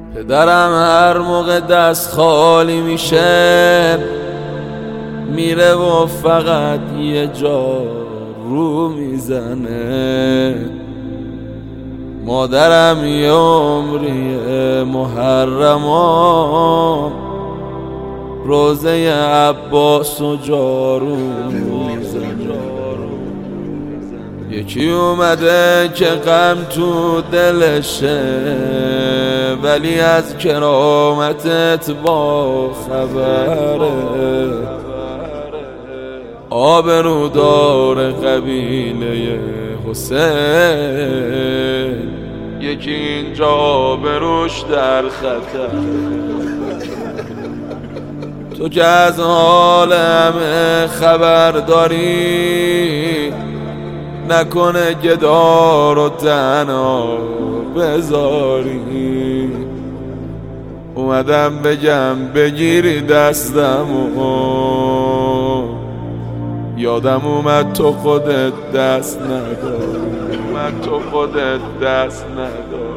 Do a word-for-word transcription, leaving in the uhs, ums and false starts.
پدرم هر موقع دست خالی میشه میره و فقط یه جا رو میزنه. مادرم یه عمری محرما روزه عباس و جارو میزنه. یکی اومده که غم تو دلشه ولی از کرامتت با خبره. آبرودار قبیله حسین یکی اینجا آبروش در خطر. تو که از حال همه خبر داری نکنه گدا رو تنها بذاری. اومدم بگم بگیری دستمو یادم اومد تو خودت دست نداری. اومد تو خودت دست نداری.